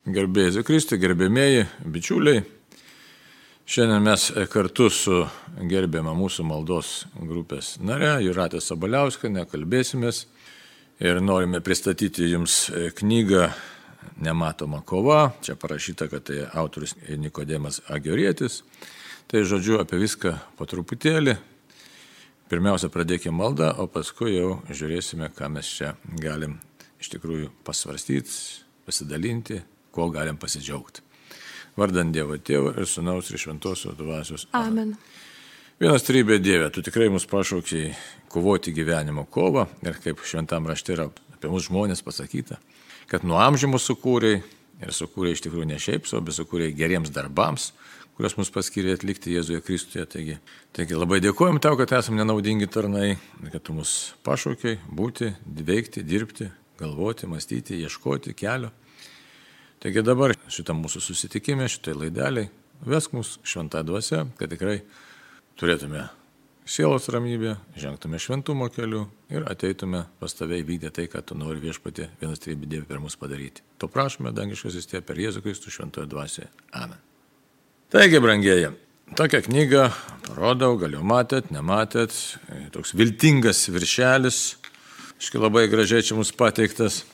Garbėjai Jėzui Kristui, gerbėmieji bičiuliai. Šiandien mes kartu su gerbiama mūsų maldos grupės nare Jūrate Sabaliauskiene kalbėsimės ir norime pristatyti jums knygą Nematoma kova. Čia parašyta, kad tai autorius Nikodemas Agorietis. Tai žodžiu apie viską po truputėlį. Pirmiausia, pradėkime maldą, o paskui jau žiūrėsime, ką mes čia galim iš tikrųjų pasvarstyti, pasidalinti, kuo galim pasidžiaugti. Vardant Dievo Tėvo ir Sūnaus ir Šventosios Dvasios. Amen. Vienas trybė Dieve, tu tikrai mus pašaukiai kovoti gyvenimo kovą ir kaip šventam rašte yra apie mus žmonės pasakyta, kad nuo amžių mus sukūrei ir sukūrei iš tikrųjų ne šiaip savo, bet sukūrei geriems darbams, kuriuos mus paskyrė atlikti Jėzuje Kristuje. Taigi labai dėkojom tau, kad esame nenaudingi tarnai, kad tu mus pašaukiai būti, veikti, dirbti, galvoti, mąstyti, ieškoti kelio. Taigi dabar šitą mūsų susitikimę, šitai laideliai, vesk mus šventą dvasią, kad tikrai turėtume sielos ramybę, žengtume šventumo keliu ir ateitume pas tave įvykdę tai, kad tu nori Viešpatie vienas trybė Dieve per mus padaryti. To prašome, dangiškasis Tėve, per Jėzų Kristų šventoje dvasioje. Amen. Taigi, brangieji, tokią knygą parodau, gal jau matėt, nematėt, toks viltingas viršelis, aiškiai labai gražiai čia mums pateiktas,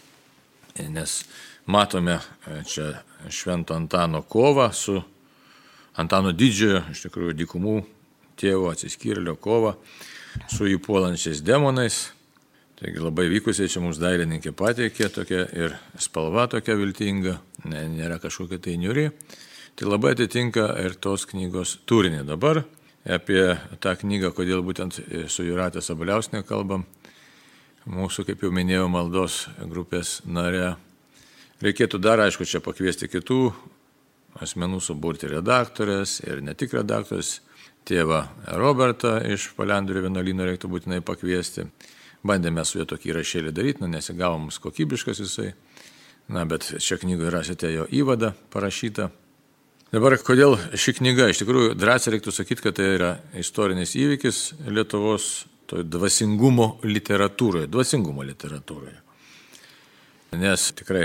nes matome čia Švento Antano kovą su Antano Didžiojo, iš tikrųjų dykumų tėvo atsiskyrėlio kovą su jį puolančiais demonais. Taigi labai vykusiai čia mums dailininkė pateikė tokia ir spalva tokia viltinga, nėra kažkokia tai niuri. Tai labai atitinka ir tos knygos turinį. Dabar apie tą knygą, kodėl būtent su Jūrate Sabaliauskiene kalbam, mūsų, kaip jau minėjau, maldos grupės nare. Reikėtų dar, aišku, čia pakviesti kitų asmenų, suburti redaktorės ir ne tik redaktorės, tėvą Robertą iš Palendrių vienuolyno reiktų būtinai pakviesti. Bandėme su juo tokį įrašėlį daryti, nesigavo mums kokybiškas jisai, bet šią knygą rasite jo įvadą parašytą. Dabar, kodėl ši knyga, iš tikrųjų, drąsiai reiktų sakyti, kad tai yra istorinis įvykis Lietuvos dvasingumo literatūroje. Nes tikrai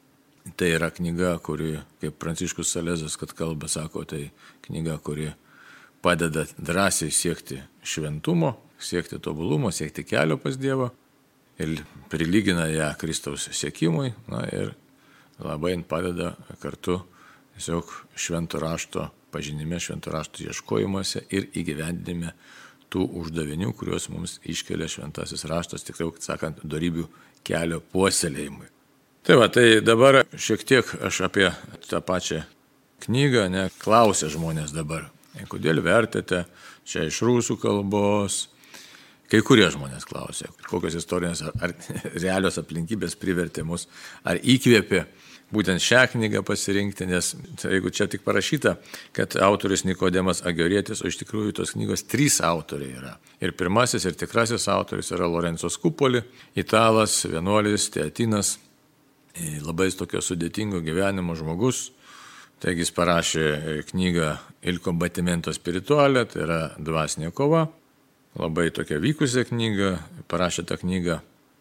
tai yra knyga, kuri, kaip Pranciškus Salezas, kad kalba, sako, tai knyga, kuri padeda drąsiai siekti šventumo, siekti tobulumo, siekti kelio pas Dievą ir prilygina ją Kristaus siekimui ir labai padeda kartu tiesiog švento rašto pažinime, švento rašto ieškojimuose ir įgyvendinime tų uždavinių, kuriuos mums iškelia šventasis raštas, tikriau sakant, dorybių kelio puoselėjimui. Tai dabar šiek tiek aš apie tą pačią knygą, klausia žmonės dabar. Kodėl vertėte čia iš rusų kalbos? Kai kurie žmonės klausia, kokios istorinės ar realios aplinkybės privertė mus, ar įkvėpė būtent šią knygą pasirinkti, nes jeigu čia tik parašyta, kad autorius Nikodemas Agorietis, o iš tikrųjų tos knygos 3 autoriai yra. Ir pirmasis ir tikrasis autorius yra Lorenzo Scupoli, italas, vienuolis, teatinas, labai tokio sudėtingo gyvenimo žmogus. Taigi jis parašė knygą Il combattimento spirituale, tai yra dvasinė kova, labai tokia vykusią knygą, parašė tą knygą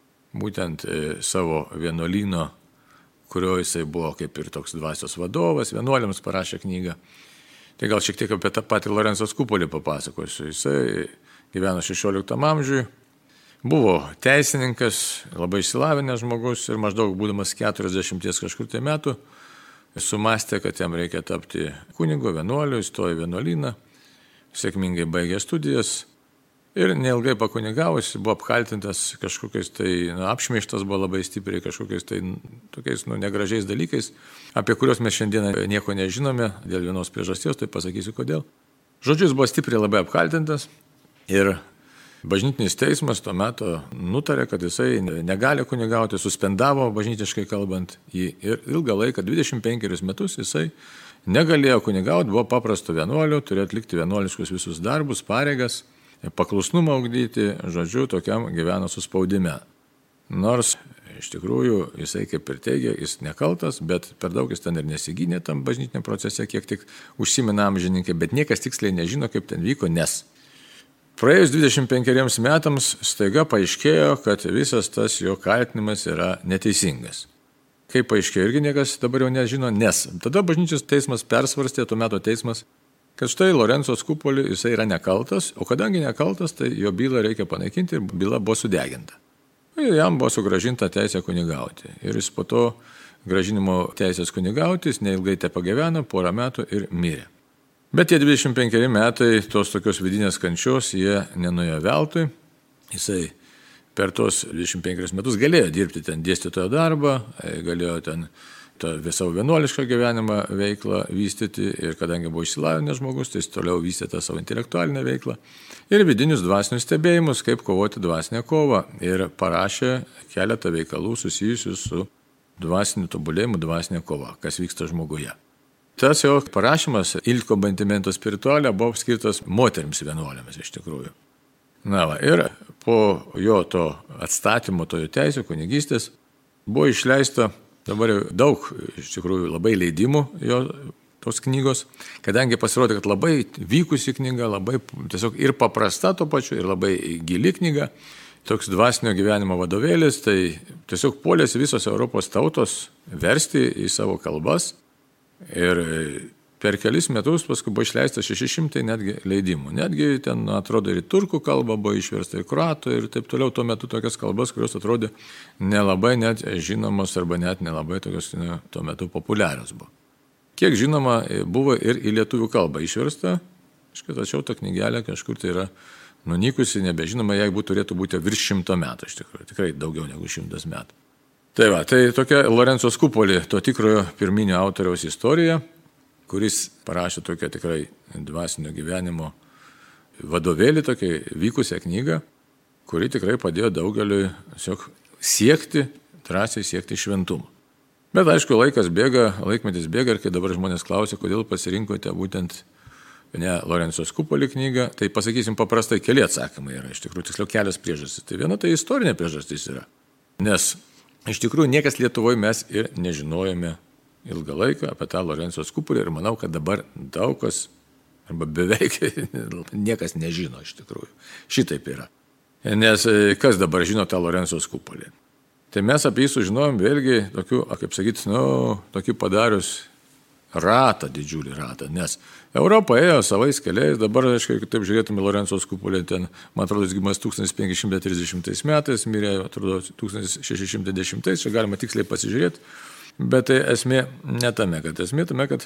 būtent savo vienuolyno, kurio jisai buvo kaip ir toks dvasios vadovas, vienuoliams parašė knygą. Tai gal šiek tiek apie tą patį Lorenzo Scupoli papasakosiu. Jisai gyveno 16 amžiuje, buvo teisininkas, labai išsilavinęs žmogus ir maždaug būdamas 40 kažkur tai metų, sumastė, kad jam reikia tapti kunigu, vienuoliu, įstojo į vienuolyną, sėkmingai baigė studijas ir neilgai pakunigavus, buvo apkaltintas kažkokiais apšmeižtas buvo labai stipriai kažkokiais tokiais negražiais dalykais, apie kuriuos mes šiandieną nieko nežinome, dėl vienos priežasties, tai pasakysiu kodėl. Žodžiu, jis buvo stipriai labai apkaltintas ir bažnytinis teismas tuo metu nutarė, kad jisai negali kunigauti, suspendavo bažnytiškai kalbant jį ir ilgą laiką, 25 metus jisai negalėjo kunigauti, buvo paprasto vienuoliu, turėjo atlikti vienuoliškus visus darbus, pareigas, paklusnumą ugdyti, žodžiu, tokiam gyveno suspaudime. Nors iš tikrųjų jisai kaip ir teigia, jis nekaltas, bet per daug jis ten ir nesigynė tam bažnytiniam procese, kiek tik užsimena amžininkai, bet niekas tiksliai nežino, kaip ten vyko, nes praėjus 25 metams staiga paaiškėjo, kad visas tas jo kaltinimas yra neteisingas. Kaip paaiškėjo, irgi niekas dabar jau nežino, nes tada bažnyčios teismas persvarstė, tuo metu teismas, kad štai Lorenzo Skupoli jisai yra nekaltas, o kadangi nekaltas, tai jo bylą reikia panaikinti ir byla buvo sudeginta. Ir jam buvo sugražinta teisė kunigauti. Ir jis po to gražinimo teisės kunigauti, jis neilgai te pagyveno, porą metų ir mirė. Bet tie 25 metai tos tokios vidinės kančios, jie nenuėjo veltui. Jisai per tos 25 metus galėjo dirbti ten dėstytojo darbą, galėjo ten savo vienuolišką gyvenimą veiklą vystyti ir kadangi buvo išsilavinęs žmogus, tai jis toliau vystė tą savo intelektualinę veiklą ir vidinius dvasinius stebėjimus, kaip kovoti dvasinę kovą ir parašė keletą veikalų susijusių su dvasiniu tobulėjimu, dvasinė kova, kas vyksta žmoguje. Tas jo parašymas Il Combattimento Spirituale buvo skirtas moterims vienuolėmis iš tikrųjų. Na va, ir po jo to atstatymo, to jo teisų, kunigystės, buvo išleista dabar jau daug, iš tikrųjų, labai leidimų jo tos knygos, kadangi pasirodė, kad labai vykusi knyga, labai tiesiog ir paprasta to pačiu, ir labai gili knyga, toks dvasinio gyvenimo vadovėlis, tai tiesiog puolėsi visos Europos tautos versti į savo kalbas ir per kelis metus paskui buvo išleista 600 netgi leidimų. Netgi ten, atrodo, ir turkų kalba buvo išversta, ir kroatų, ir taip toliau. Tuo metu tokias kalbas, kurios atrodė nelabai net žinomos arba net nelabai tokios tuo metu populiarios buvo. Kiek žinoma, buvo ir į lietuvių kalbą išversta, tačiau ta knygelė kažkur tai yra nunykusi, nebežinoma, jai turėtų būti virš 100 metų, iš tikrųjų, tikrai daugiau negu 100 metų. Tai va, tai tokia Lorenzo Skupoli, to tikrojo pirminio autoriaus istorija, kuris parašė tokią tikrai dvasinio gyvenimo vadovėlį, tokią vykusią knygą, kuri tikrai padėjo daugeliui siekti, drąsiai siekti šventumo. Bet aišku, laikmetis bėga ir kai dabar žmonės klausia, kodėl pasirinkote būtent ne Lorenzo Skupoli knygą, tai pasakysim paprastai, keli atsakymai yra, iš tikrųjų, tiksliau kelios priežastys. Tai viena tai istorinė priežastis yra, nes iš tikrųjų niekas Lietuvoje mes ir nežinojome ilgą laiką apie tą Lorenzo Skupolį ir manau, kad dabar daug kas, arba beveik niekas nežino iš tikrųjų. Šitaip yra. Nes kas dabar žino tą Lorenzo Skupolį? Tai mes apie jį sužinojom vėlgi tokiu, kaip sakyt, tokį padarius ratą, didžiulį ratą, nes Europa ėjo savais keliais, dabar, aišku, taip žiūrėtume Lorenzo Skupolį, ten, man atrodo, jis gimas 1530 metais, mirė, atrodo, 1610, čia galima tiksliai pasižiūrėti. Bet tai esmė ne tame, kad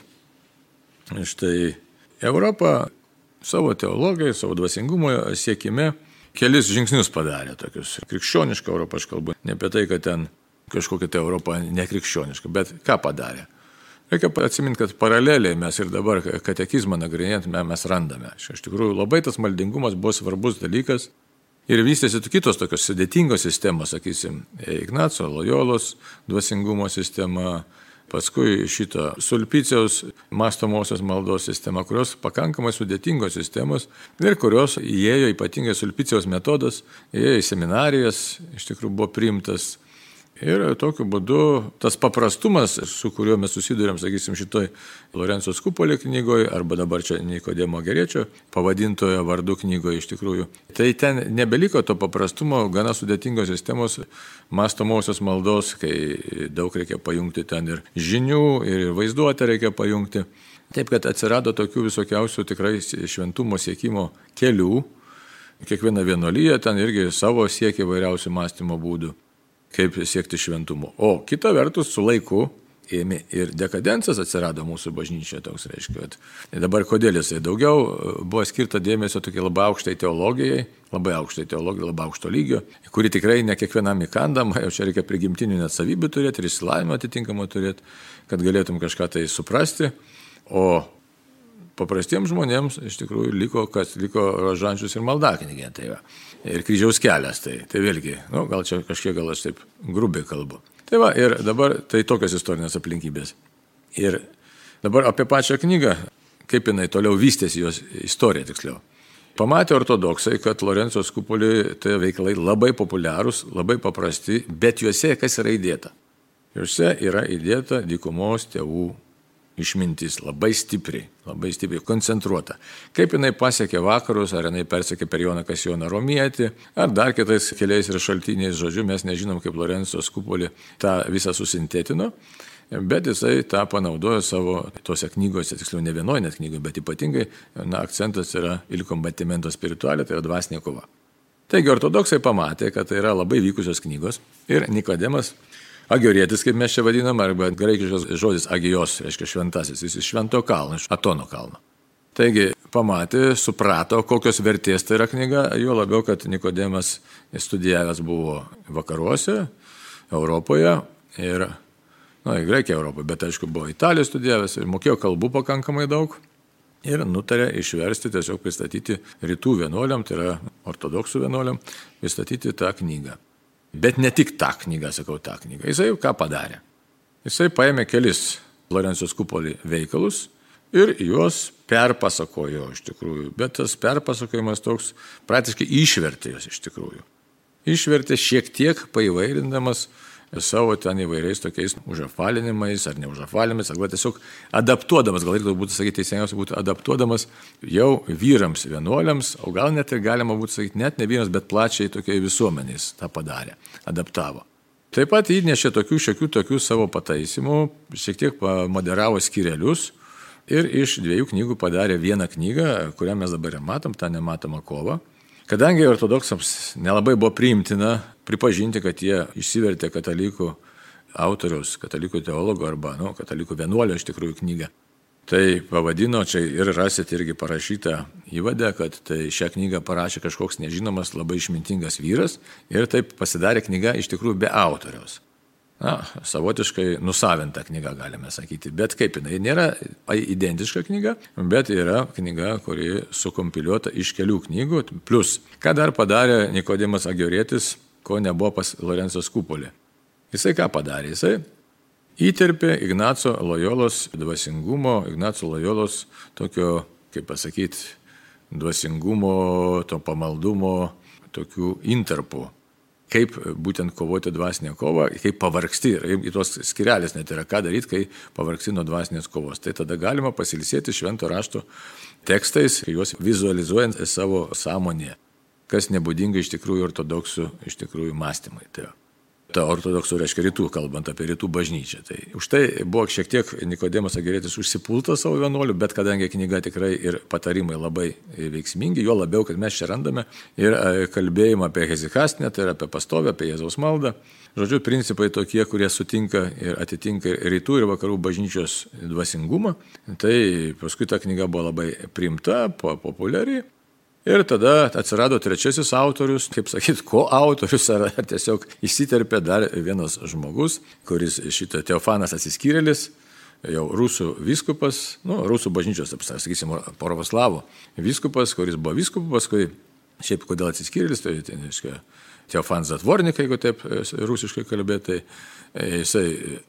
štai Europa savo teologijai, savo dvasingumo siekime kelis žingsnius padarė tokius. Krikščionišką Europą aš kalbu, ne apie tai, kad ten kažkokia tai Europa nekrikščioniška, bet ką padarė. Reikia atsiminti, kad paraleliai mes ir dabar katekizmą nagrinėjant mes randame. Iš tikrųjų labai tas maldingumas buvo svarbus dalykas. Ir vystėsi kitos tokios sudėtingos sistemos, sakysim, Ignaco Lojolos dvasingumo sistema, paskui šito Sulpiciaus mąstomosios maldos sistema, kurios pakankamai sudėtingos sistemos ir kurios įėjo ypatingai Sulpiciaus metodas, įėjo į seminarijas, iš tikrųjų buvo priimtas. Ir tokiu būdu tas paprastumas, su kuriuo mes susidurėm, sakysim, šitoj Lorenzo Skupoli knygoje, arba dabar čia Nikodemo Geriečio pavadintojo vardu knygoje iš tikrųjų, tai ten nebeliko to paprastumo, gana sudėtingos sistemos mąstomosios maldos, kai daug reikia pajungti ten ir žinių, ir vaizduotę reikia pajungti. Taip, kad atsirado tokių visokiausių tikrai šventumo siekimo kelių, kiekviena vienuolija ten irgi savo siekia vairiausių mąstymo būdų, kaip siekti šventumo. O kita vertus, su laiku ėmė ir dekadencijas atsirado mūsų bažnyčioje, toks reiškia. Dabar kodėl jisai daugiau buvo skirta dėmesio tokiai labai aukštai teologijai, labai aukšto lygio, kuri tikrai ne kiekvienam įkandama, jau čia reikia prigimtinių net savybių turėti ir išsilavinimą atitinkamą turėti, kad galėtum kažką tai suprasti. O paprastiems žmonėms iš tikrųjų liko rožančius ir maldaknygė, tai va. Ir kryžiaus kelias, tai vėlgi, gal čia kažkiek gal aš taip grubiai kalbu. Tai va, ir dabar tai tokios istorinės aplinkybės. Ir dabar apie pačią knygą, kaip jinai toliau vystėsi jos istorija tiksliau. Pamatė ortodoksai, kad Lorenzo Skupoli tai veikalai labai populiarūs, labai paprasti, bet juose kas yra įdėta? Juose yra įdėta dykumos tėvų išmintis labai stipriai koncentruota. Kaip jinai pasiekė vakarus, ar jinai persekė per Joną Kasijoną Romietį, ar dar kitais keliais ir šaltiniais, žodžiu, mes nežinom, kaip Lorenzo Scupoli tą visą susintetino, bet jisai tą panaudojo savo tose knygose, tiksliau ne vienoje net knygoje, bet ypatingai akcentas yra il combattimento spirituale, tai yra dvasinė kova. Taigi ortodoksai pamatė, kad tai yra labai vykusios knygos ir Nikodemas Agorietis, kaip mes čia vadinam, arba graikiškas žodis agijos, reiškia šventasis, jis iš Švento kalno, iš Atono kalno. Taigi pamatė, suprato, kokios vertės tai yra knyga, jo labiau, kad Nikodemas studijavęs buvo vakaruose, Europoje ir, į Graikiją Europoje, bet aišku buvo Italijoje studijavęs ir mokėjo kalbų pakankamai daug. Ir nutarė išversti, tiesiog pristatyti rytų vienuoliam, tai yra ortodoksų vienuoliam, pristatyti tą knygą. Bet ne tik tą knygą, sakau tą knygą. Jisai ką padarė? Jisai paėmė kelis Lorenzo Scupoli veikalus ir juos perpasakojo iš tikrųjų. Bet tas perpasakojimas toks praktiškai išvertė juos iš tikrųjų. Išvertė šiek tiek paįvairindamas savo ten įvairiais tokiais užafalinimais ar neužafalinimais, arba tiesiog adaptuodamas, gal reikėtų būtų sakyti, teisingiausia būtų adaptuodamas jau vyrams vienuoliams, o gal net ir galima būtų sakyti, net ne vyrams, bet plačiai tokiai visuomenės tą padarė, adaptavo. Taip pat įnešė tokių savo pataisimų, šiek tiek moderavo skyrelius ir iš 2 knygų padarė vieną knygą, kurią mes dabar ir matom, tą nematomą kovą. Kadangi ortodoksams nelabai buvo priimtina pripažinti, kad jie išsivertė katalikų autoriaus, katalikų teologo arba katalikų vienuolio iš tikrųjų knygą, tai pavadino, čia ir rasit irgi parašytą įvadę, kad tai šią knygą parašė kažkoks nežinomas, labai išmintingas vyras ir taip pasidarė knyga iš tikrųjų be autoriaus. Savotiškai nusavinta knyga, galime sakyti. Bet kaip jinai nėra identiška knyga, bet yra knyga, kuri sukompiliuota iš kelių knygų. Plus, ką dar padarė Nikodemas Agorietis, ko nebuvo pas Lorenzo Scupoli. Jisai ką padarė? Jisai įterpė Ignaco Lojolos dvasingumo, Ignaco Lojolos tokio, kaip pasakyti, dvasingumo, to pamaldumo, tokių intarpų. Kaip būtent kovoti dvasinę kovą, kaip pavargsti, ir į tos skirelės net yra ką daryti, kai pavargsti nuo dvasinės kovos. Tai tada galima pasiilsėti švento rašto tekstais, juos vizualizuojant savo sąmonėje, kas nebūdinga iš tikrųjų ortodoksų mąstymai. Tai ta ortodoksų reiškia rytų, kalbant apie rytų bažnyčią. Tai už tai buvo šiek tiek Nikodemas Agorietis užsipultas savo vienuolių, bet kadangi knyga tikrai ir patarimai labai veiksmingi, jo labiau, kad mes čia randame ir kalbėjimą apie hezikastinę, tai yra apie pastovę, apie Jėzaus maldą. Žodžiu, principai tokie, kurie sutinka ir atitinka rytų ir vakarų bažnyčios dvasingumą. Tai paskui ta knyga buvo labai priimta, populiari. Ir tada atsirado trečiasis autorius, kaip sakyti, koautorius, ar tiesiog įsiterpė dar vienas žmogus, kuris šitą Teofanas Atsiskyrėlis, jau rusų vyskupas, rusų bažnyčios, sakysim, pravoslavų vyskupas, kuris buvo vyskupas, paskui šiaip kodėl Atsiskyrėlis, tai reiškia Teofanas Zatvornik, jeigu taip rusiškai kalbėti, tai jisai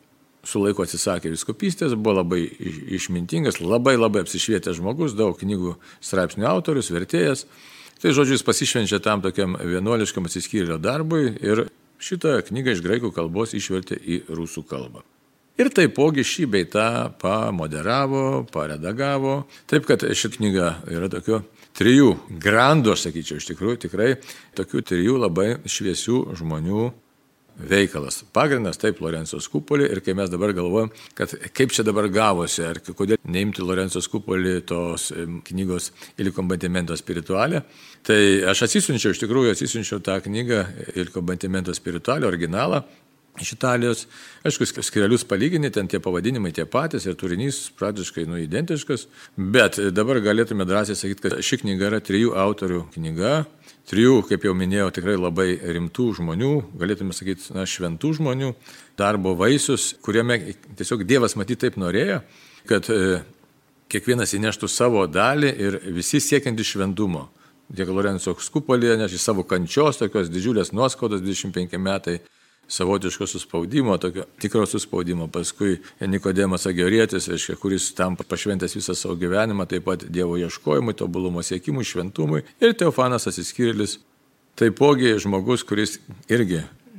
su laiku atsisakė vyskupystės, buvo labai išmintingas, labai apsišvietęs žmogus, daug knygų straipsnių autorius, vertėjas. Tai žodžiu, jis pasišvenčia tam tokiam vienuoliškam atsiskyrėlio darbui ir šitą knygą iš graikų kalbos išvertė į rusų kalbą. Ir taipogi šį bei tą pamoderavo, paredagavo. Taip, kad ši knyga yra tokio 3 grandų, aš sakyčiau, iš tikrųjų tikrai tokių 3 labai šviesių žmonių veikalas. Pagrindas taip Lorenzo Scupoli ir kai mes dabar galvojam, kad kaip čia dabar gavosi, ar kodėl neimti Lorenzo Scupoli tos knygos Il combattimento spirituale, tai aš atsisiunčiau tą knygą Il combattimento spirituale, originalą iš Italijos. Aišku, skirelius palyginti, ten tie pavadinimai tie patys ir turinys praktiškai identiškas, bet dabar galėtume drąsiai sakyti, kad ši knyga yra 3 autorių knyga, 3, kaip jau minėjau, tikrai labai rimtų žmonių, galėtume sakyti, šventų žmonių, darbo vaisius, kuriame tiesiog Dievas matyt taip norėjo, kad kiekvienas įneštų savo dalį ir visi siekiantys šventumo. Tiek Lorenzo Scupoli nešė savo kančios, tokios didžiulės nuoskaudos, 25 metai, savotiško suspaudimo, tokio tikro suspaudimo, paskui Nikodemas Agorietis, kuris tam pašventęs visą savo gyvenimą, taip pat Dievo ieškojimui, tobulumo siekimui, šventumui, ir Teofanas Atsiskyrėlis, taipogi žmogus, kuris irgi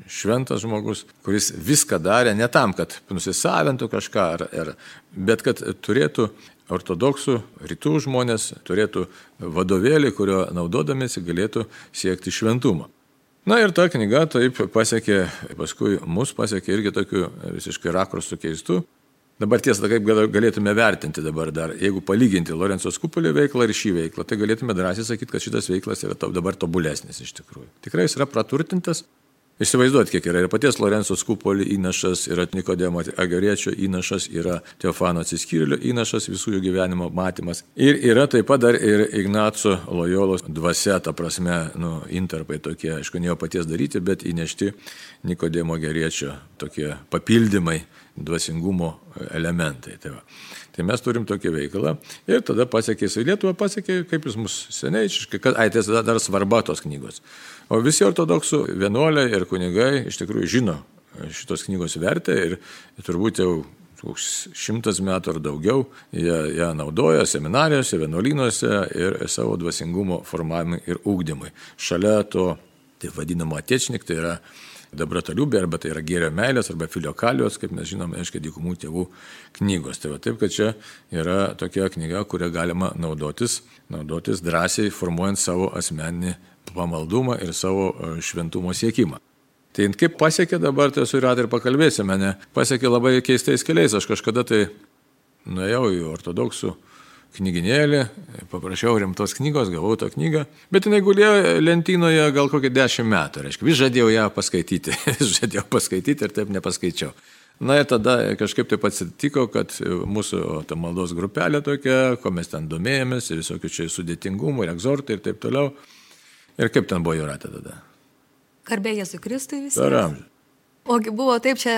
šventas žmogus, kuris viską darė ne tam, kad nusisavintų kažką, bet kad turėtų ortodoksų rytų žmonės, turėtų vadovėlį, kurio naudodamėsi galėtų siekti šventumo. Na ir ta knyga taip pasiekė, paskui mus pasiekė irgi tokiu visiškai rakursų keistų. Dabar tiesa, kaip galėtume vertinti dabar dar, jeigu palyginti Lorenco Skupolio veiklą ir šį veiklą, tai galėtume drąsiai sakyti, kad šitas veiklas yra dabar tobulesnis iš tikrųjų. Tikrai jis yra praturtintas. Įsivaizduot, kiek yra ir paties Lorenco Skupolio įnašas, yra Nikodemo Agariečio įnašas, yra Teofano Atsiskyrėlio įnašas, visų jų gyvenimo matymas. Ir yra taip pat dar ir Ignaco Lojolos dvasia, ta prasme, intarpai tokie, aišku, ne jo paties daryti, bet įnešti Nikodemo Agariečio tokie papildymai, dvasingumo elementai. Tai mes turim tokį veikalą ir tada pasiekė į Lietuvą, pasiekė, kaip jis mus seniai, tai dar svarba tos knygos. O visi ortodoksų vienuoliai ir kunigai iš tikrųjų žino šitos knygos vertę ir turbūt jau 100 metų ar daugiau jie ją naudoja seminarijose, vienuolynuose ir savo dvasingumo formavimui ir ugdymui. Šalia to, taip vadinamo atečnik, tai yra Dabrataliubė, arba tai yra Gėrio meilės, arba Filiokalijos, kaip mes žinome, aiškiai, dykumų tėvų knygos. Tai taip, kad čia yra tokia knyga, kurią galima naudotis drąsiai, formuojant savo asmeninį pamaldumą ir savo šventumo siekimą. Tai kaip pasiekė dabar, tai su Jūrate ir pakalbėsime, pasiekė labai keistais keliais. Aš kažkada tai nuėjau į ortodoksų knyginėlį, paprašiau rimtos knygos, gavau tą knygą, bet jinai gulėjo lentynoje gal kokį 10 metų, reiškia, vis žadėjau ją paskaityti ir taip nepaskaičiau. Na ir tada kažkaip taip atsitiko, kad mūsų ta maldos grupelė tokia, ko mes ten domėjomės, ir visokių čia sudėtingumų, ir egzortai ir taip toliau. Ir kaip ten buvo Jūrate tada? Garbė Jėzui Kristui visi. Per amžių. Ogi buvo taip čia,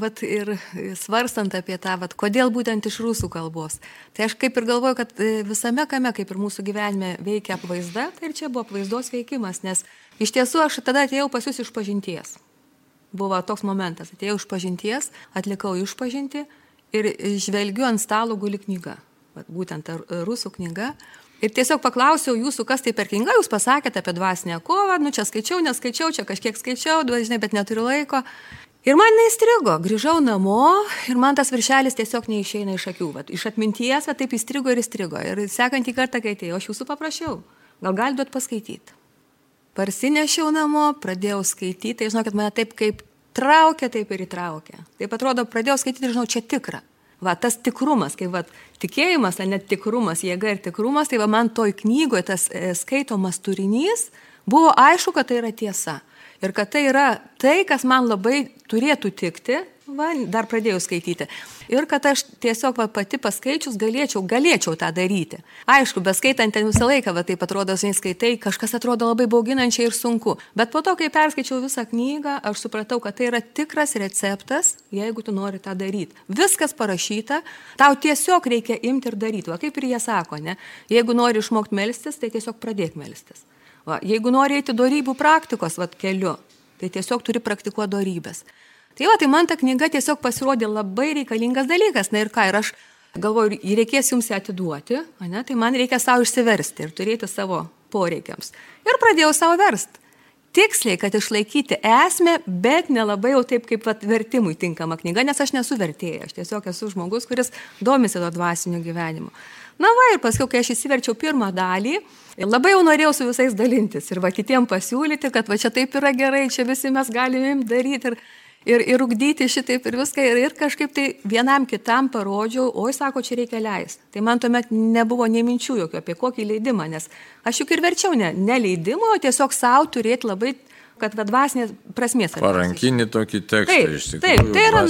ir svarstant apie tą, kodėl būtent iš rusų kalbos. Tai aš kaip ir galvoju, kad visame kame, kaip ir mūsų gyvenime veikia apvaizda, tai ir čia buvo apvaizdos veikimas, nes iš tiesų aš tada atėjau pas jūs išpažinties. Buvo toks momentas, atėjau išpažinties, atlikau išpažinti ir žvelgiu ant stalo guli knyga, būtent rusų knyga. Ir tiesiog paklausiau jūsų, kas tai per knyga, jūs pasakėte apie dvasinę kovą, čia skaičiau, neskaičiau, čia kažkiek skaičiau, bet neturiu laiko. Ir man neįstrigo, grįžau namo ir man tas viršelis tiesiog neišeina iš akių. Iš atminties, taip įstrigo ir įstrigo. Ir sekantį kartą, kai atėjau, aš jūsų paprašiau, gal gali duot paskaityti. Parsinešiau namo, pradėjau skaityti, tai žinau, kad mane taip kaip traukia, taip ir įtraukia. Taip atrodo, pradėjau skaityti ir žinau, čia tikra. Tas tikrumas, kaip tikėjimas, net tikrumas, jėga ir tikrumas, tai man toj knygoje tas skaitomas turinys buvo aišku, kad tai yra tiesa. Ir kad tai yra tai, kas man labai turėtų tikti, dar pradėjau skaityti. Ir kad aš tiesiog pati paskaičius galėčiau tą daryti. Aišku, beskaitant ten visą laiką, taip atrodo, skaitai, kažkas atrodo labai bauginančiai ir sunku. Bet po to, kai perskaičiau visą knygą, aš supratau, kad tai yra tikras receptas, jeigu tu nori tą daryti. Viskas parašyta, tau tiesiog reikia imti ir daryti. Kaip ir jie sako, jeigu nori išmokti melstis, tai tiesiog pradėk melstis. Jeigu nori eiti dorybų praktikos keliu, tai tiesiog turi praktikuoti dorybės. Tai man ta knyga tiesiog pasirodė labai reikalingas dalykas. Ir aš galvoju, reikės jums atiduoti, tai man reikia savo išsiversti ir turėti savo poreikiams. Ir pradėjau savo versti. Tiksliai, kad išlaikyti esmę, bet nelabai jau taip kaip vertimui tinkama knyga, nes aš nesu vertėja. Aš tiesiog esu žmogus, kuris domisi to dvasiniu gyvenimu. Ir paskui, kai aš įsiverčiau pirmą dalį, labai jau norėjau su visais dalintis ir kitiem pasiūlyti, kad čia taip yra gerai, čia visi mes galime daryti ir ugdyti šitaip ir viską. Ir kažkaip tai vienam kitam parodžiau, sako, čia reikia leisti. Tai man tuomet nebuvo nei minčių jokių apie kokį leidimą, nes aš juk ir verčiau ne leidimo, o tiesiog savo turėti labai, kad dvasinės prasmės. Parankinį tokį tekstą iš tikrųjų. Taip, tai yra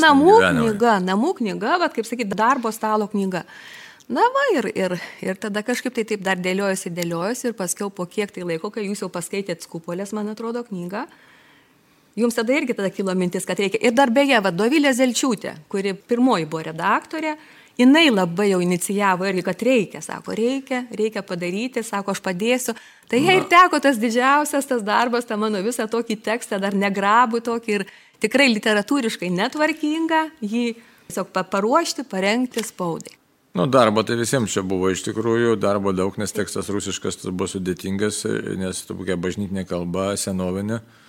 namų knyga, kaip sakyti, darbo stalo knyga. Ir tada kažkaip tai taip dar dėliojosi ir paskiau po kiek tai laiko, kai jūs jau paskaitėt Skupolės, man atrodo, knygą, jums tada irgi kilo mintis, kad reikia. Ir dar beje, Dovilė Zelčiūtė, kuri pirmoji buvo redaktorė, jinai labai jau inicijavo irgi, kad reikia padaryti, sako, aš padėsiu. Tai jai ir teko tas didžiausias tas darbas, tą mano visą tokį tekstą, dar negrabų tokį ir tikrai literatūriškai netvarkingą, jį tiesiog paruošti, parengti spaudai. Darbo tai visiems čia buvo iš tikrųjų, darbo daug, nes tekstas rusiškas buvo sudėtingas, nes tokia bažnytinė kalba, senovinė.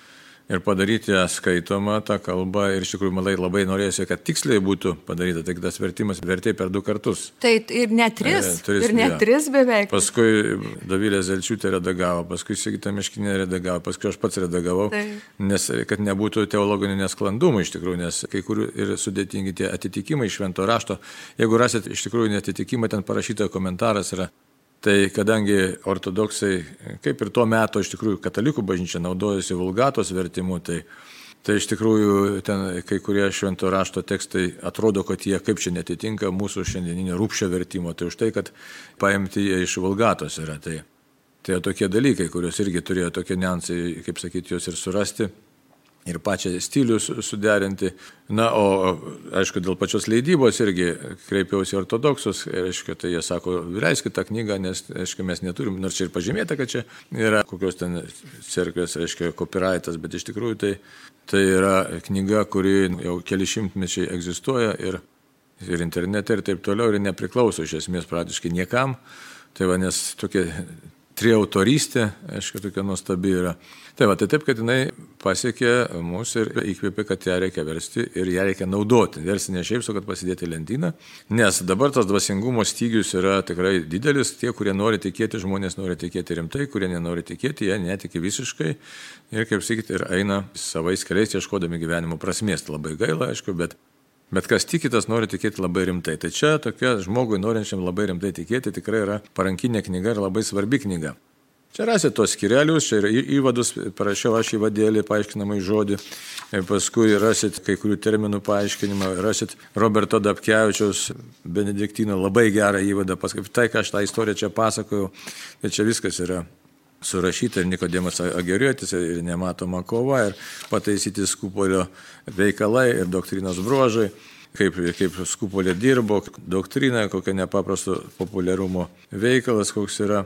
ir padaryti ją skaitomą tą kalbą ir iš tikrųjų labai norėjusi, kad tiksliai būtų padaryta, tai tas vertimas vertė per 2 kartus. Tai ir net 3, ir net 3 beveik. Paskui Dovilė Zelčiūtė redagavo, paskui Sigita Miškinė redagavo, paskui aš pats redagavau, nes kad nebūtų teologinių nesklandumų iš tikrųjų, nes kai kur ir sudėtingi tie atitikimai švento rašto. Jeigu rasit iš tikrųjų netitikimai, ten parašyta komentaras yra. Tai kadangi ortodoksai, kaip ir tuo metu iš tikrųjų katalikų bažnyčia naudojasi vulgatos vertimu, tai iš tikrųjų ten kai kurie švento rašto tekstai atrodo, kad jie kaip čia netitinka mūsų šiandieninio Rūpščio vertimo, tai už tai, kad paimti jie iš vulgatos yra. Tai tokie dalykai, kurios irgi turėjo tokie niuansai, kaip sakyti, juos ir surasti. Ir pačią stilių suderinti. Na, o aišku, dėl pačios leidybos irgi kreipiausi į ortodoksus, reiškia, tai jie sako, leiskit tą knygą, nes, aišku, mes neturim, nors čia ir pažymėta, kad čia yra kokios ten cerkvės, reiškia, copyrightas, bet iš tikrųjų tai yra knyga, kuri jau keli šimtmečiai egzistuoja ir internete ir taip toliau, ir nepriklauso iš esmės praktiškai niekam. Tai va, nes tokia triautorystė, aišku, tokia nuostabi yra. Tai va, tai taip, kad jinai pasiekė mus ir įkvėpė, kad ją reikia versti ir ją reikia naudoti. Versti ne šiaip, kad pasidėti į lentyną, nes dabar tas dvasingumo stygius yra tikrai didelis. Tie, kurie nori tikėti, žmonės nori tikėti rimtai, kurie nenori tikėti, jie netiki visiškai ir, kaip sakyti, ir eina savais keliais ieškodami gyvenimo prasmės. Labai gaila, aišku, bet kas tiki, tas nori tikėti labai rimtai. Tai čia tokia žmogui norinčiam labai rimtai tikėti tikrai yra parankinė knyga ir labai svarbi knyga. Čia rasit tos skyrelius, čia ir įvadus, parašiau aš įvadėlį, paaiškinamai žodį, paskui rasit kai kurių terminų paaiškinimą, rasit Roberto Dabkevičiaus benediktino labai gerą įvadą, paskui tai, ką aš tą istoriją čia pasakojau, tai čia viskas yra surašyta ir Nikodemas Ageriotis, ir nematoma kova, ir pataisyti Skupolio veikalai, ir doktrinos bruožai, kaip Skupolė dirbo, doktrina, kokia nepaprasto populiarumo veikalas, koks yra.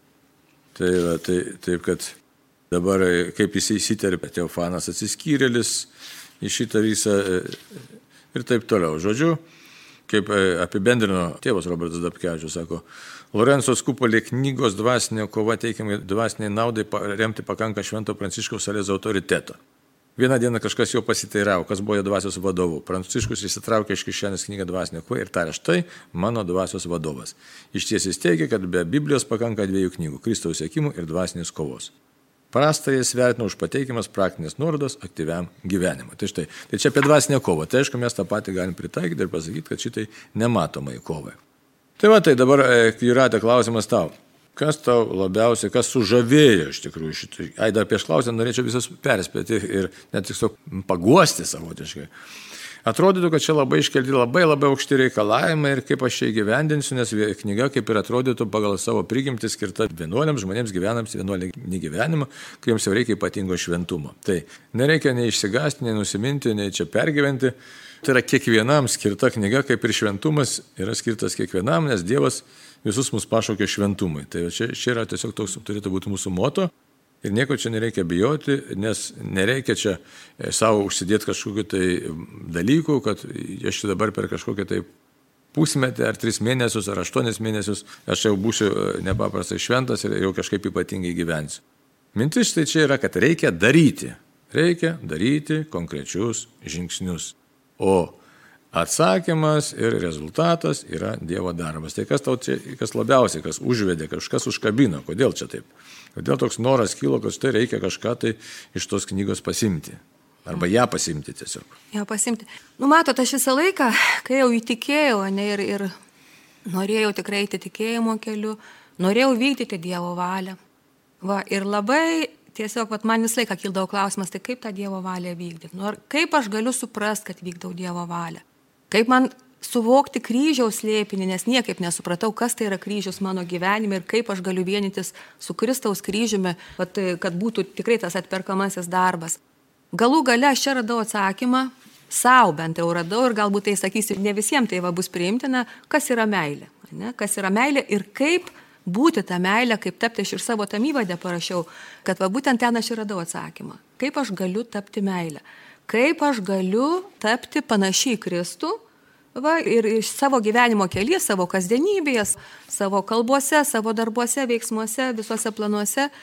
Taip, kad dabar kaip jis įsiterpė, Teofanas atsiskyrėlis į šitą visą ir taip toliau. Žodžiu, kaip apibendrino tėvas Robertas Dabkevičius, sako, Lorenzo Skupolė knygos dvasinė kova teikiamai dvasiniai naudai remti pakanka Švento Pranciškaus Salezo autoriteto. Vieną dieną kažkas jo pasiteiravo, kas buvo jo dvasios vadovu. Pranciškus įsitraukė iš kišenės knygą dvasinė kova ir tarė, štai mano dvasios vadovas. Iš ties jis teigia, kad be Biblijos pakanka 2 knygų – Kristaus sekimų ir dvasinės kovos. Prastai jis vertina už pateikiamas praktinės nuorodos aktyviam gyvenimui. Tai štai, tai čia apie dvasinę kovą. Tai aišku, mes tą patį galim pritaikyti ir pasakyti, kad šitai nematomai kovai. Tai va, tai dabar Jūrate klausimas tau. Kas tau labiausiai, kas sužavėjo iš tikrųjų šitai? Dar prieš klausimą norėčiau visus perspėti ir net tiesiog paguosti savotiškai. Atrodytų, kad čia labai iškelti labai aukšti reikalavimai ir kaip aš čia įgyvendinsiu, nes knyga kaip ir atrodytų pagal savo prigimtį skirta vienuoliams žmonėms gyvenams vienuolinį gyvenimą, kai jiems jau reikia ypatingo šventumo. Tai nereikia nei išsigąsti, nei nusiminti, nei čia pergyventi. Tai yra kiekvienam skirta knyga, kaip ir šventumas yra skirtas kiekvienam, nes Dievas visus mus pašaukė šventumui. Tai čia yra tiesiog toks turėtų būti mūsų moto ir nieko čia nereikia bijoti, nes nereikia čia savo užsidėti kažkokiu tai dalykų, kad aš čia dabar per kažkokią tai pusmetį ar 3 mėnesius ar 8 mėnesius aš jau būsiu nepaprastai šventas ir jau kažkaip ypatingai gyvensiu. Mintis tai čia yra, kad reikia daryti konkrečius žingsnius. O atsakymas ir rezultatas yra Dievo darbas. Tai kas tau čia, kas labiausiai, kas užvedė, kažkas užkabino, kodėl čia taip? Kodėl toks noras kilo, kad štai reikia kažką tai iš tos knygos pasimti? Arba ją pasimti tiesiog. Ją pasimti. Matot, aš visą laiką, kai jau įtikėjau, ir norėjau tikrai eiti tikėjimo keliu, norėjau vykdyti Dievo valią. Ir labai tiesiog, man visą laiką kildavo klausimas, tai kaip tą Dievo valią vykdyti? Kaip aš galiu suprasti, kad vykdau Dievo valią? Kaip man suvokti kryžiaus slėpinį, nes niekaip nesupratau, kas tai yra kryžius mano gyvenime ir kaip aš galiu vienytis su Kristaus kryžiumi, kad būtų tikrai tas atperkamasis darbas. Galų gale aš čia radau atsakymą, savo bent jau radau ir galbūt tai sakysiu, ne visiems tai bus priimtina, kas yra meilė. Kas yra meilė ir kaip būti tą meilę, kaip tapti, aš ir savo tam įvadę parašiau, kad būtent ten aš ir radau atsakymą. Kaip aš galiu tapti meilę? Kaip aš galiu tapti panašiai į Kristų ir iš savo gyvenimo kelyje, savo kasdienybėje, savo kalbose, savo darbuose, veiksmuose, visuose planuose.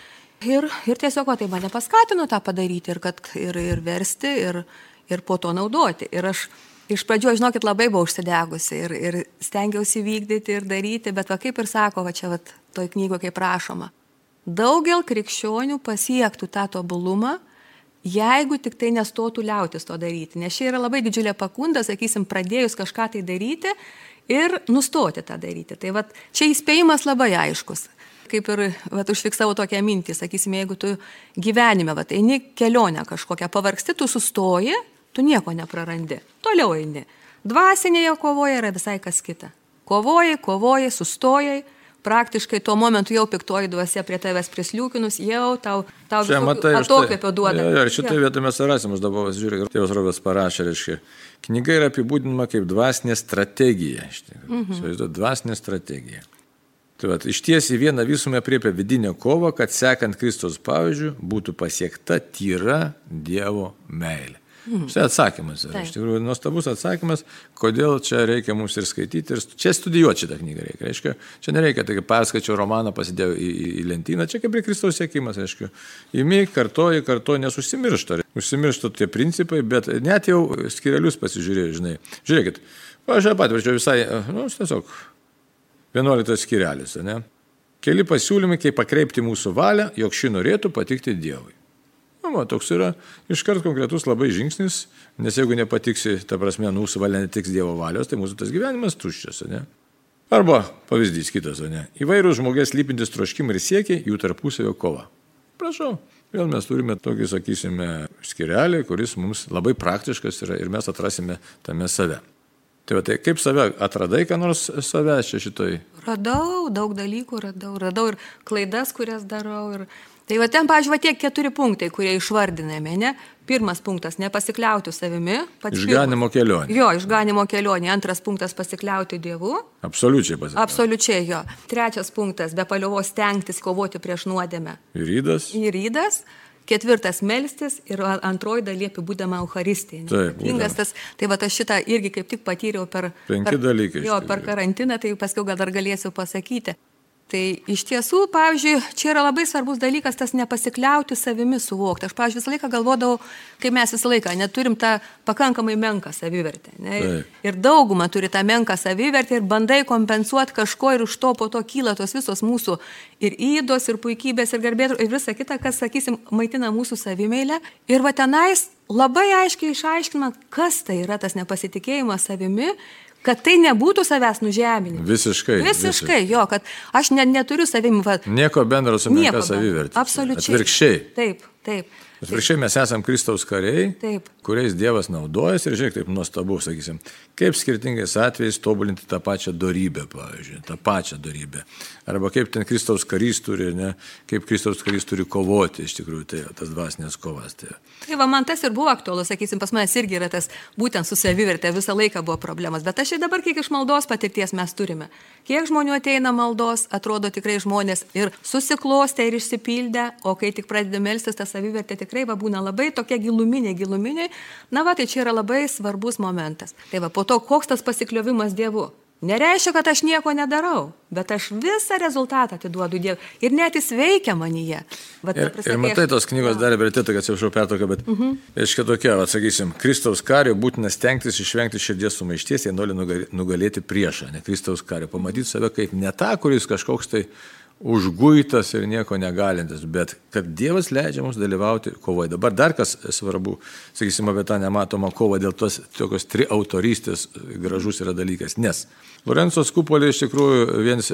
Ir tiesiog tai mane paskatino tą padaryti ir versti ir po to naudoti. Ir aš iš pradžių, žinokit, labai buvau užsidegusi ir stengiausi vykdyti ir daryti, bet kaip ir sako, čia toj knygoje kaip rašoma, daugel krikščionių pasiektų tą tobulumą, jeigu tik tai nestotų liautis to daryti. Nes čia yra labai didžiulė pagunda, sakysim, pradėjus kažką tai daryti ir nustoti tą daryti. Tai čia įspėjimas labai aiškus. Kaip ir užfiksavo tokią mintį, sakysim, jeigu tu gyvenime eini kelionę kažkokią, pavargsti, tu sustoji, tu nieko neprarandi. Toliau eini. Dvasinėje kovoje yra visai kas kita. Kovoji, sustojai, praktiškai tuo momentu jau piktoji dvasia prie tavęs prisliūkinus, jau tau atokvėpio duoda. Ir šitą vietą mes rasim, aš dabar žiūrėjau, ir tėvas Robės parašė, reiškia, knyga yra apibūdinama kaip dvasinė strategija. Dvasinė strategija. Tai iš ties į vieną visumą apriepia vidinę kovą, kad sekant Kristaus pavyzdžiu būtų pasiekta tyra Dievo meilė. Štai atsakymas yra. Iš tikrųjų, nuostabus atsakymas, kodėl čia reikia mums ir skaityti, ir čia studijuoti šitą knygą reikia. Reiškia, čia nereikia, tai perskaičiau romaną, pasidėjau į lentyną, čia kaip ir Kristaus siekimas, reiškia. Imi, kartoji, nes užsimiršta. Užsimiršta tie principai, bet net jau skyrelius pasižiūrėjau, žinai. Žiūrėkit, aš patvirčiau visai, tiesiog 11 skyrelis, ne? Keli pasiūlymai, kaip pakreipti mūsų valią, jog ši norėtų patikti Dievui. Toks yra iškart konkretus labai žingsnis, nes jeigu nepatiksi, ta prasme, mūsų valia netiks Dievo valios, tai mūsų tas gyvenimas tuščias, ne? Arba pavyzdys kitas, ne? Įvairūs žmogės lypintis troškimai ir siekiai, jų tarpusavio kova. Prašau, vėl mes turime tokį, sakysime, skyrelį, kuris mums labai praktiškas yra ir mes atrasime tame save. Tai kaip save atradai, ką nors save šitoj? Radau, daug dalykų radau ir klaidas, kurias darau. Tai ten, pavyzdžiui, tie 4 punktai, kurie išvardinami, ne? Pirmas punktas - nepasikliauti savimi. Išganimo kelionė. Jo, išganimo kelionė. Antras punktas - pasikliauti Dievu. Absoliučiai pasikliauti. Absoliučiai, jo. Trečias punktas - be paliovos stengtis kovoti prieš nuodėmę. Įrydas. Ketvirtas - melstis ir antroji dalyje apibūdama Eucharistija. Tai aš šitą irgi kaip tik patyriau per karantiną, tai paskui gal dar galėsiu pasakyti. Tai iš tiesų, pavyzdžiui, čia yra labai svarbus dalykas tas nepasikliauti savimi suvokti. Aš, pavyzdžiui, visą laiką galvodavau, kaip mes visą laiką neturim tą pakankamai menką savivertę. Ne? Ir dauguma turi tą menką savivertę ir bandai kompensuoti kažko ir už to po to kyla tos visos mūsų ir įdos, ir puikybės, ir garbėtų, ir visa kita, kas, sakysim, maitina mūsų savimeilę. Ir tenais labai aiškiai išaiškina, kas tai yra tas nepasitikėjimas savimi, kad tai nebūtų savęs nužeminimas. Visiškai, jo, kad aš neturiu savimi. Nieko bendro su menka savivertė. Absoliučiai. Atvirkščiai. Taip. Atvirkščiai mes esam Kristaus kariai, kuriais Dievas naudojasi ir žiūrėk, taip nuostabu, sakysim, kaip skirtingais atvejais tobulinti tą pačią dorybę, pavyzdžiui, tą pačią dorybę. Arba kaip ten Kristaus karys turi, ne, kaip Kristaus karys turi kovoti, iš tikrųjų, tai tas dvasinės kovas. Tai man tas ir buvo aktualus, sakysim, pas manęs irgi yra tas būtent su savivertė, visą laiką buvo problemas, bet aš ir dabar kiek iš maldos patirties mes turime. Kiek žmonių ateina maldos, atrodo tikrai žmonės ir susiklostę ir išsipildę, o kai tik pradeda melstis, ta savivertė tikrai būna labai tokia giluminė. Tai čia yra labai svarbus momentas. Tai po to, koks tas pasikliovimas Dievu. Nereiškia, kad aš nieko nedarau, bet aš visą rezultatą atiduodu Dievui. Ir net jis veikia manyje. Ir matai, tos knygos darė vertėtų, kad atsiprašau pertrauką, bet reiškia tokia, sakysim, Kristaus kario būtina stengtis išvengti širdies sumaišties, jei nori nugalėti priešą. Ne Kristaus kario. Pamatyti save kaip ne tą, kuris kažkoks tai užguitas ir nieko negalintis, bet kad Dievas leidžia mums dalyvauti kovoje. Dabar dar kas svarbu, sakysim, apie tą nematomą kovą dėl tos tokios triautorystės gražus yra dalykas, nes Lorenzo Skupolė iš tikrųjų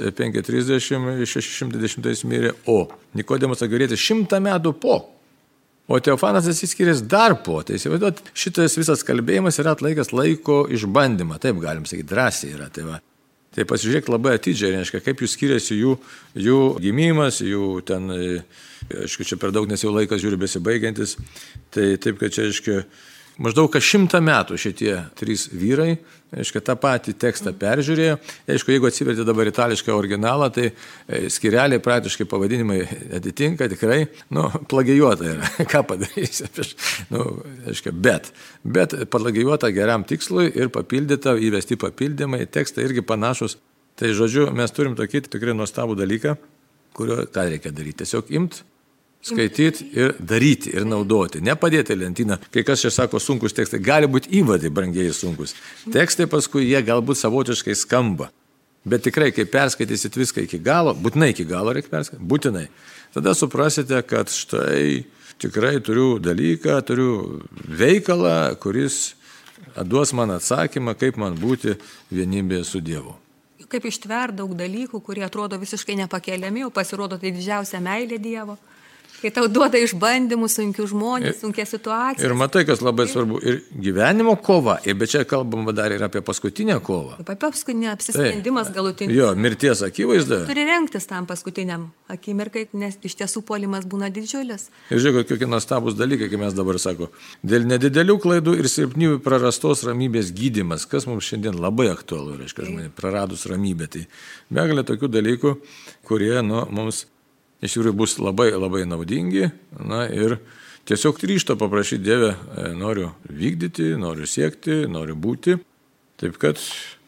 1530 610 mirė, o Nikodemas Agarietis 100 metų po. O Teofanas atsiskyręs dar po. Tai įsivaizduot, šitas visas kalbėjimas yra atlaikęs laiko išbandymą, taip galim sakyti, drąsiai yra. Tai pasižiūrėk labai atidžiai, reiškia, kaip jų skiriasi jų gimimas, jų ten, aišku, čia per daug, nes jau laikas žiūri besibaigiantis, tai taip, kad čia, aišku, maždaug 100 metų šitie 3 vyrai, aišku, tą patį tekstą peržiūrėjo, aišku, jeigu atsiverti dabar itališką originalą, tai skireliai praktiškai pavadinimai atitinka tikrai, plagijuota yra, ką padarysi, aišku, bet plagijuota geram tikslui ir papildyta, įvesti papildymai, tekstai irgi panašus. Tai žodžiu, mes turim tokį tikrai nuostabų dalyką, kurio ką reikia daryti. Tiesiog Skaityti ir daryti ir naudoti. Nepadėti lentyną. Kai kas čia sako sunkus tekstai, gali būti įvadai, brangieji sunkus. Tekstai paskui jie galbūt savotiškai skamba. Bet tikrai, kai perskaitysit viską iki galo, būtinai iki galo reikia perskaityti, būtinai. Tada suprasite, kad štai tikrai turiu dalyką, turiu veikalą, kuris duos man atsakymą, kaip man būti vienybėje su Dievu. Kaip ištver daug dalykų, kurie atrodo visiškai nepakeliami, o pasirodo tai didžiausia meilė Dievo. Kai tau duoda išbandymus, sunkius žmonės, sunkias situacijas. Ir matai, kas labai svarbu, ir gyvenimo kova, bet čia kalbama dar ir apie paskutinę kovą. Apie paskutinę apsisprendimas galutinis. Jo, mirties akivaizda. Turi rengtis tam paskutiniam akimirkai, nes iš tiesų puolimas būna didžiulis. Ir žiūrėk, kokie nuostabūs dalykai, kai mes dabar sako, dėl nedidelių klaidų ir silpnybių prarastos ramybės gydymas, kas mums šiandien labai aktualu, reiškia, žmonė, praradus ramybę. Tai begalė tokių dalykų, kurie mums iš tikrųjų bus labai, labai naudingi, ir tiesiog ryžto paprašyti Dievę, noriu vykdyti, noriu siekti, noriu būti, taip kad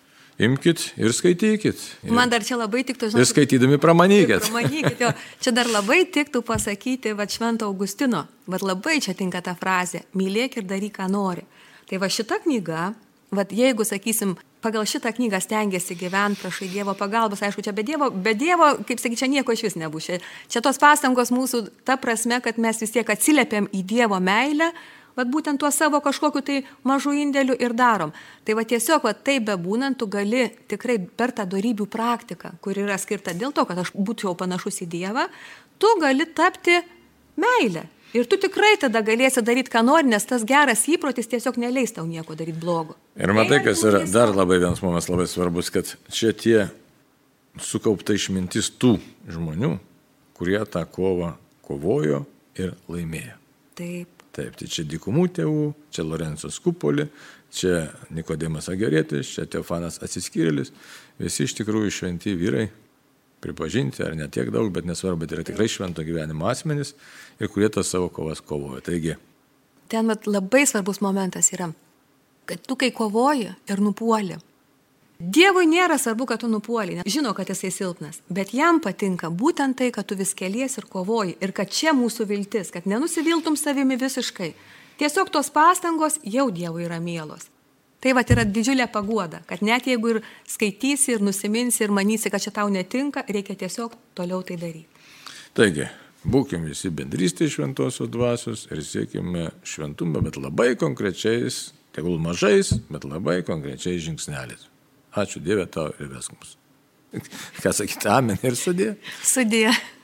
imkit ir skaitykit. Man dar čia labai tiktų, ir skaitydami pramanykit. Pramanykit, jo. Čia dar labai tiktų pasakyti, Švento Augustino, labai čia tinka ta frazė, mylėk ir daryk, ką nori. Tai šita knyga, jeigu, sakysim, pagal šitą knygą stengiasi gyventi, prašai Dievo pagalbos, aišku, čia be Dievo, kaip sakyt, čia nieko iš vis nebus. Čia tos pastangos mūsų ta prasme, kad mes vis tiek atsiliepiam į Dievo meilę, būtent tuo savo kažkokiu tai mažu indėliu ir darom. Tai tiesiog, taip bebūnant, tu gali tikrai per tą dorybių praktiką, kur yra skirta dėl to, kad aš būčiau panašus į Dievą, tu gali tapti meilę. Ir tu tikrai tada galėsi daryti, ką nori, nes tas geras įprotis tiesiog neleis tau nieko daryti blogo. Ir matai, kas yra dar labai vienas momentas labai svarbus, kad čia tie sukaupta išmintis tų žmonių, kurie tą kovą kovojo ir laimėjo. Taip, tai čia Dykumų tėvų, čia Lorenzo Skupoli, čia Nikodemas Agerietis, čia Teofanas Atsiskyrėlis, visi iš tikrųjų šventi vyrai. Pripažinti, ar ne tiek daug, bet nesvarbu, bet yra tikrai švento gyvenimo asmenys ir kurie tas savo kovas kovoja. Taigi. Ten labai svarbus momentas yra, kad tu kai kovoji ir nupuoli. Dievui nėra svarbu, kad tu nupuoli, žino, kad jisai silpnas, bet jam patinka būtent tai, kad tu vis kelies ir kovoji ir kad čia mūsų viltis, kad nenusiviltum savimi visiškai. Tiesiog tos pastangos jau Dievui yra mielos. Tai yra didžiulė paguoda, kad net jeigu ir skaitysi, ir nusiminsi, ir manysi, kad čia tau netinka, reikia tiesiog toliau tai daryti. Taigi, būkim visi bendrystėje šventosios dvasios ir siekime šventumą, bet labai konkrečiais, tegul mažais, bet labai konkrečiais žingsneliais. Ačiū Dieve tau ir vesk mus. Ką sakyti, amen ir sudie. Sudie.